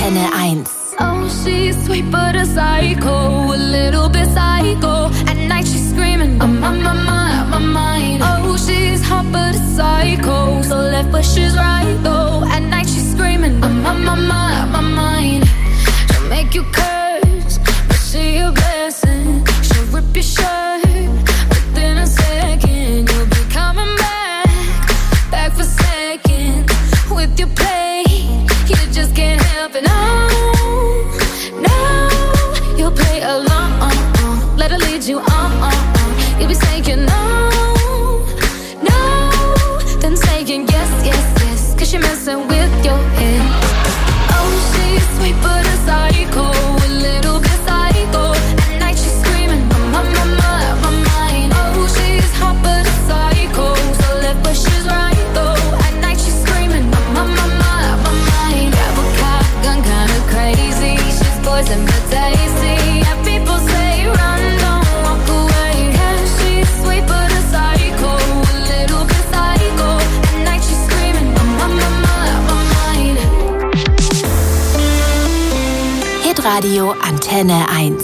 Antenne 1. Oh, she's sweet but a psycho, a little bit psycho. At night she's screaming, I'm on my mind. Oh, she's hot but a psycho, so left but she's right though. At night she's screaming, I'm on my mind. She'll make you curse, but she a blessing. She'll rip your shirt within a second. You'll be coming back for seconds with your play. You just can't help it. No, you'll play along. Let her lead you on. You'll be saying no, then saying yes, 'cause you're messing with your head. Oh, she's sweet but a psycho, a little bit psycho. At night she's screaming, I'm on my mind. Oh, she's hot but a psycho, so left but she's right though. At night she's screaming, I'm on my mind. Grab a gun, kinda crazy. She's poison but tasty. Yeah, people say run, don't walk away. Yeah, she's sweet but a psycho, a little bit psycho. At night she's screaming, I'm on my mind. Hitradio Antenne 1.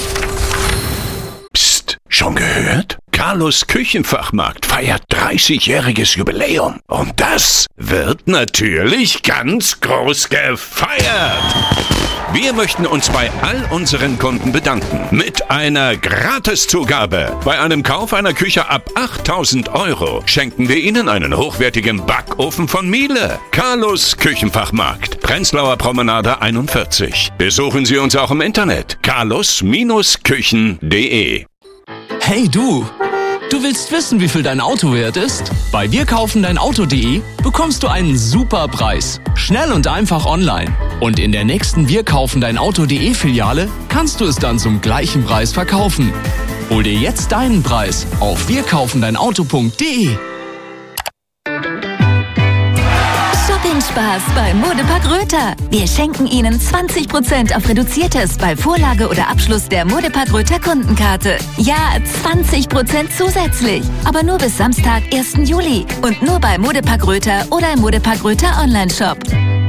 Psst, schon gehört? Carlos Küchenfachmarkt feiert 30-jähriges Jubiläum. Und das wird natürlich ganz groß gefeiert. Wir möchten uns bei all unseren Kunden bedanken mit einer Gratiszugabe. Bei einem Kauf einer Küche ab 8.000 € schenken wir Ihnen einen hochwertigen Backofen von Miele. Carlos Küchenfachmarkt, Prenzlauer Promenade 41. Besuchen Sie uns auch im Internet carlos-küchen.de. Hey du! Du willst wissen, wie viel dein Auto wert ist? Bei wirkaufendeinauto.de bekommst du einen super Preis. Schnell und einfach online. Und in der nächsten wirkaufendeinauto.de Filiale kannst du es dann zum gleichen Preis verkaufen. Hol dir jetzt deinen Preis auf wirkaufendeinauto.de. Shopping-Spaß beim Modepark Röther. Wir schenken Ihnen 20% auf Reduziertes bei Vorlage oder Abschluss der Modepark Röther Kundenkarte. Ja, 20% zusätzlich. Aber nur bis Samstag, 1. Juli. Und nur bei Modepark Röther oder im Modepark Röther Online-Shop.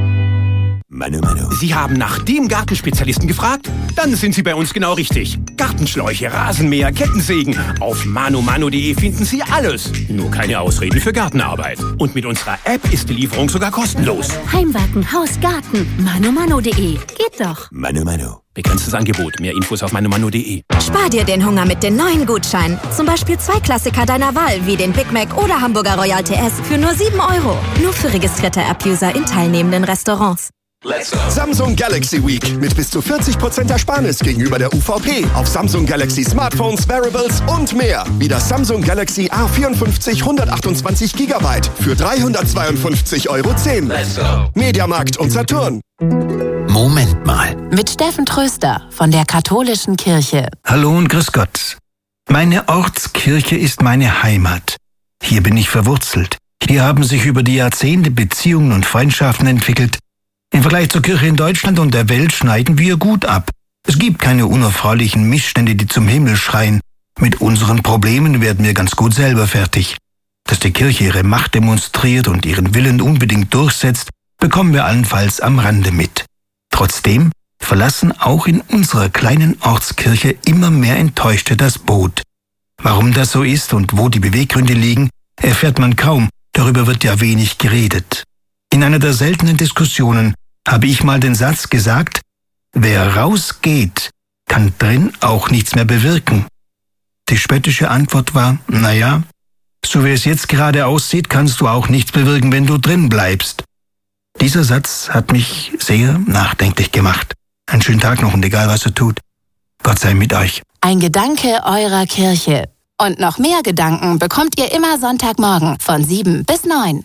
Manu. Sie haben nach dem Gartenspezialisten gefragt? Dann sind Sie bei uns genau richtig. Gartenschläuche, Rasenmäher, Kettensägen. Auf manumanu.de finden Sie alles. Nur keine Ausreden für Gartenarbeit. Und mit unserer App ist die Lieferung sogar kostenlos. Heimwerken, Haus, Garten. manumanu.de. Geht doch. Manu. Begrenztes Angebot. Mehr Infos auf manumanu.de. Spar dir den Hunger mit den neuen Gutscheinen. Zum Beispiel 2 Klassiker deiner Wahl, wie den Big Mac oder Hamburger Royal TS für nur 7 €. Nur für registrierte App-User in teilnehmenden Restaurants. Let's go. Samsung Galaxy Week mit bis zu 40% Ersparnis gegenüber der UVP auf Samsung Galaxy Smartphones, Wearables und mehr. Wie das Samsung Galaxy A54 128 GB für 352,10 €. Let's go. Mediamarkt und Saturn. Moment mal. Mit Steffen Tröster von der Katholischen Kirche. Hallo und grüß Gott. Meine Ortskirche ist meine Heimat. Hier bin ich verwurzelt. Hier haben sich über die Jahrzehnte Beziehungen und Freundschaften entwickelt. Im Vergleich zur Kirche in Deutschland und der Welt schneiden wir gut ab. Es gibt keine unerfreulichen Missstände, die zum Himmel schreien. Mit unseren Problemen werden wir ganz gut selber fertig. Dass die Kirche ihre Macht demonstriert und ihren Willen unbedingt durchsetzt, bekommen wir allenfalls am Rande mit. Trotzdem verlassen auch in unserer kleinen Ortskirche immer mehr Enttäuschte das Boot. Warum das so ist und wo die Beweggründe liegen, erfährt man kaum. Darüber wird ja wenig geredet. In einer der seltenen Diskussionen habe ich mal den Satz gesagt, wer rausgeht, kann drin auch nichts mehr bewirken. Die spöttische Antwort war, naja, so wie es jetzt gerade aussieht, kannst du auch nichts bewirken, wenn du drin bleibst. Dieser Satz hat mich sehr nachdenklich gemacht. Einen schönen Tag noch und egal was ihr tut, Gott sei mit euch. Ein Gedanke eurer Kirche. Und noch mehr Gedanken bekommt ihr immer Sonntagmorgen von 7 bis 9.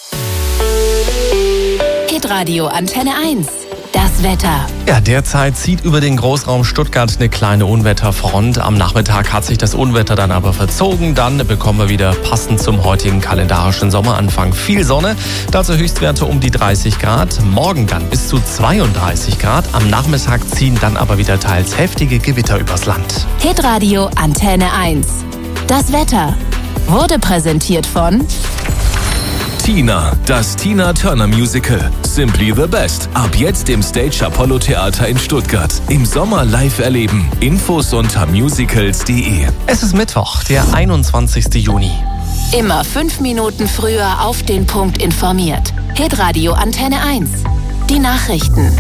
Hitradio Antenne 1. Das Wetter. Ja, derzeit zieht über den Großraum Stuttgart eine kleine Unwetterfront. Am Nachmittag hat sich das Unwetter dann aber verzogen. Dann bekommen wir wieder passend zum heutigen kalendarischen Sommeranfang viel Sonne. Dazu Höchstwerte um die 30 Grad. Morgen dann bis zu 32 Grad. Am Nachmittag ziehen dann aber wieder teils heftige Gewitter übers Land. Hitradio Antenne 1. Das Wetter wurde präsentiert von Tina, das Tina Turner Musical. Simply the Best. Ab jetzt im Stage Apollo Theater in Stuttgart. Im Sommer live erleben. Infos unter musicals.de. Es ist Mittwoch, der 21. Juni. Immer 5 Minuten früher auf den Punkt informiert. Hitradio Antenne 1. Die Nachrichten.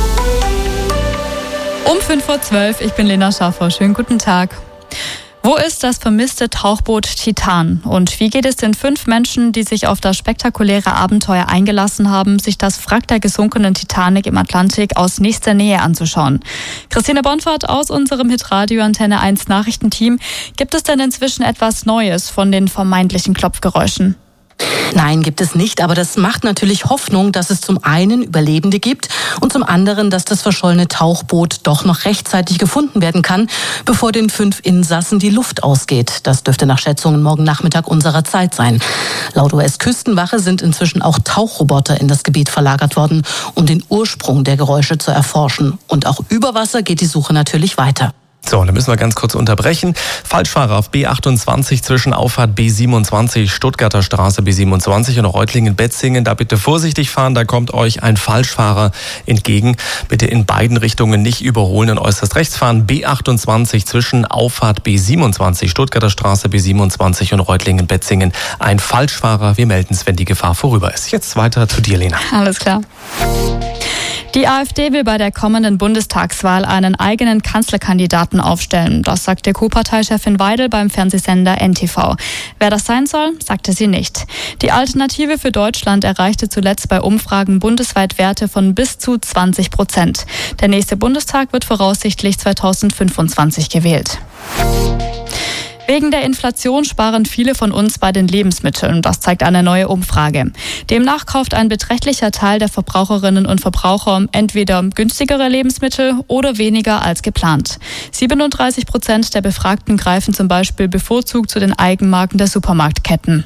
Um 5:12 Uhr, ich bin Lena Schaffer. Schönen guten Tag. Wo ist das vermisste Tauchboot Titan? Und wie geht es den 5 Menschen, die sich auf das spektakuläre Abenteuer eingelassen haben, sich das Wrack der gesunkenen Titanic im Atlantik aus nächster Nähe anzuschauen? Christine Bonfort aus unserem Hitradio Antenne 1 Nachrichtenteam. Gibt es denn inzwischen etwas Neues von den vermeintlichen Klopfgeräuschen? Nein, gibt es nicht, aber das macht natürlich Hoffnung, dass es zum einen Überlebende gibt und zum anderen, dass das verschollene Tauchboot doch noch rechtzeitig gefunden werden kann, bevor den 5 Insassen die Luft ausgeht. Das dürfte nach Schätzungen morgen Nachmittag unserer Zeit sein. Laut US-Küstenwache sind inzwischen auch Tauchroboter in das Gebiet verlagert worden, um den Ursprung der Geräusche zu erforschen. Und auch über Wasser geht die Suche natürlich weiter. So, dann müssen wir ganz kurz unterbrechen. Falschfahrer auf B28 zwischen Auffahrt B27, Stuttgarter Straße B27 und Reutlingen-Betzingen. Da bitte vorsichtig fahren, da kommt euch ein Falschfahrer entgegen. Bitte in beiden Richtungen nicht überholen und äußerst rechts fahren. B28 zwischen Auffahrt B27, Stuttgarter Straße B27 und Reutlingen-Betzingen. Ein Falschfahrer, wir melden es, wenn die Gefahr vorüber ist. Jetzt weiter zu dir, Lena. Alles klar. Die AfD will bei der kommenden Bundestagswahl einen eigenen Kanzlerkandidaten aufstellen. Das sagte Co-Parteichefin Weidel beim Fernsehsender NTV. Wer das sein soll, sagte sie nicht. Die Alternative für Deutschland erreichte zuletzt bei Umfragen bundesweit Werte von bis zu 20%. Der nächste Bundestag wird voraussichtlich 2025 gewählt. Wegen der Inflation sparen viele von uns bei den Lebensmitteln. Das zeigt eine neue Umfrage. Demnach kauft ein beträchtlicher Teil der Verbraucherinnen und Verbraucher entweder günstigere Lebensmittel oder weniger als geplant. 37% der Befragten greifen zum Beispiel bevorzugt zu den Eigenmarken der Supermarktketten.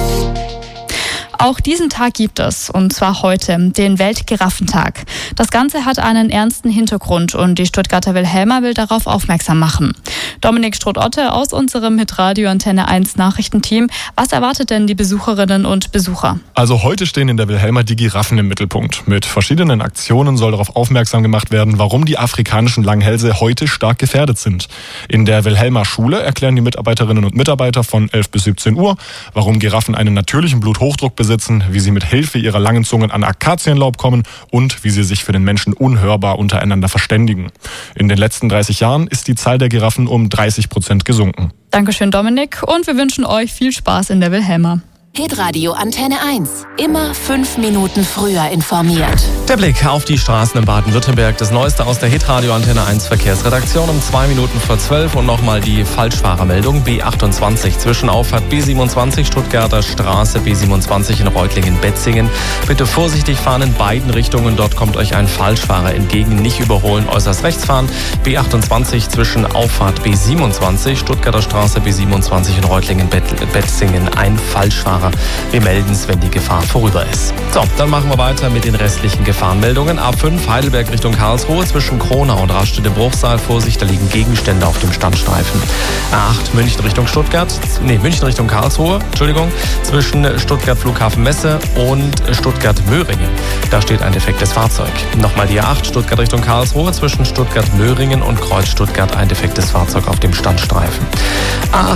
Auch diesen Tag gibt es, und zwar heute, den Weltgiraffentag. Das Ganze hat einen ernsten Hintergrund und die Stuttgarter Wilhelma will darauf aufmerksam machen. Dominik Stroth-Otte aus unserem Hitradio Antenne 1 Nachrichtenteam. Was erwartet denn die Besucherinnen und Besucher? Also heute stehen in der Wilhelma die Giraffen im Mittelpunkt. Mit verschiedenen Aktionen soll darauf aufmerksam gemacht werden, warum die afrikanischen Langhälse heute stark gefährdet sind. In der Wilhelma Schule erklären die Mitarbeiterinnen und Mitarbeiter von 11 bis 17 Uhr, warum Giraffen einen natürlichen Bluthochdruck besitzen, wie sie mit Hilfe ihrer langen Zungen an Akazienlaub kommen und wie sie sich für den Menschen unhörbar untereinander verständigen. In den letzten 30 Jahren ist die Zahl der Giraffen um 30% gesunken. Dankeschön, Dominik, und wir wünschen euch viel Spaß in der Wilhelma. Hitradio Antenne 1. Immer 5 Minuten früher informiert. Der Blick auf die Straßen in Baden-Württemberg. Das Neueste aus der Hitradio Antenne 1 Verkehrsredaktion um 2 Minuten vor 12 und nochmal die Falschfahrermeldung B28 zwischen Auffahrt B27 Stuttgarter Straße B27 in Reutlingen-Betzingen. Bitte vorsichtig fahren in beiden Richtungen. Dort kommt euch ein Falschfahrer entgegen. Nicht überholen, äußerst rechts fahren. B28 zwischen Auffahrt B27 Stuttgarter Straße B27 in Reutlingen-Betzingen. Ein Falschfahrer. Wir melden es, wenn die Gefahr vorüber ist. So, dann machen wir weiter mit den restlichen Gefahrenmeldungen. A5 Heidelberg Richtung Karlsruhe zwischen Kronau und Raststätte Bruchsal. Vorsicht, da liegen Gegenstände auf dem Standstreifen. A8 München Richtung Karlsruhe, zwischen Stuttgart Flughafen Messe und Stuttgart Möhringen. Da steht ein defektes Fahrzeug. Nochmal die A8 Stuttgart Richtung Karlsruhe zwischen Stuttgart Möhringen und Kreuz Stuttgart ein defektes Fahrzeug auf dem Standstreifen. A8